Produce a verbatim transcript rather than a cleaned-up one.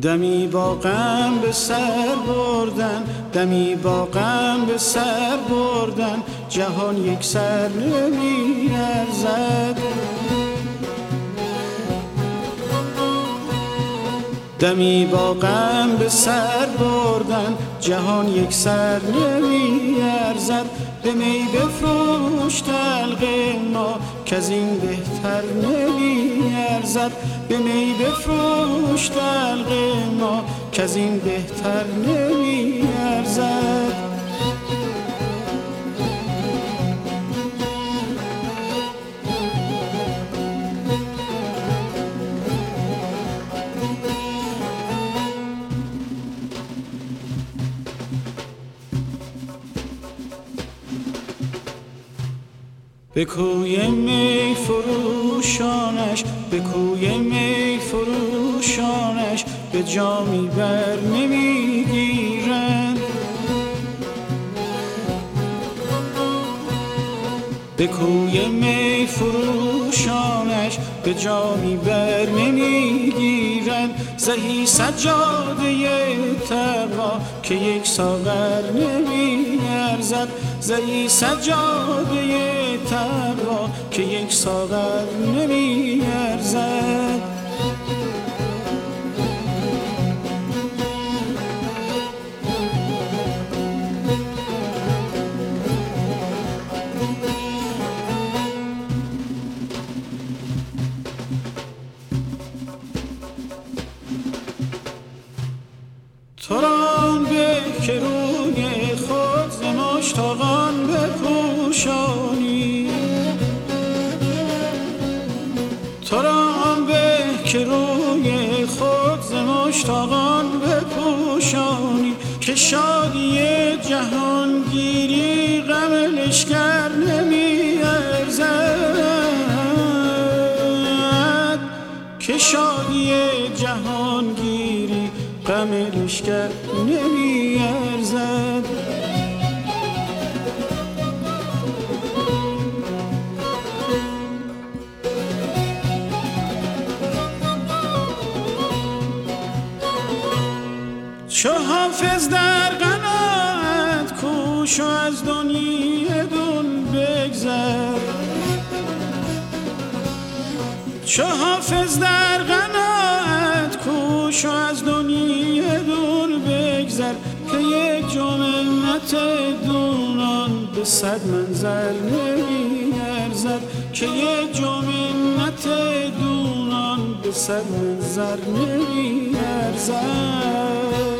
دمی با غم به سر بردن، دمی با غم به سر بردن، جهان یک سر نمی ارزد. دمی با غم به سر بردن، جهان یک سر نمی ارزد. به می بفروش دلق ما که از این بهتر نمی ارزد. به می بفروش دلق ما که از این بهتر نمی ارزد. به کوی می فروشانش، به کوی می فروشانش، به جامی بر نمی گیرند. به کوی می فروشانش، به جامی بر نمی گیرند. زهی سجاده تقوا که یک ساغر نمی ارزد. زهی سجاده تقوا که یک ساغر نمی ارزد. تو را به که روی خود ز مشتاقان بپوشانی، تو را به که روی خود ز مشتاقان بپوشانی، که شادی جهانگیری غم لشکر نمی ارزد. که شادی جهانگیری غم لشکر نمی ارزد. چو حافظ در قناعت کوش و از دنیا دون بگذر. چو حافظ در قناعت کوش و از دنیا دون بگذر. که یک جو منت دونان به صد منظر نمی ارزد. که یک جو منت دونان به صد منظر نمی ارزد.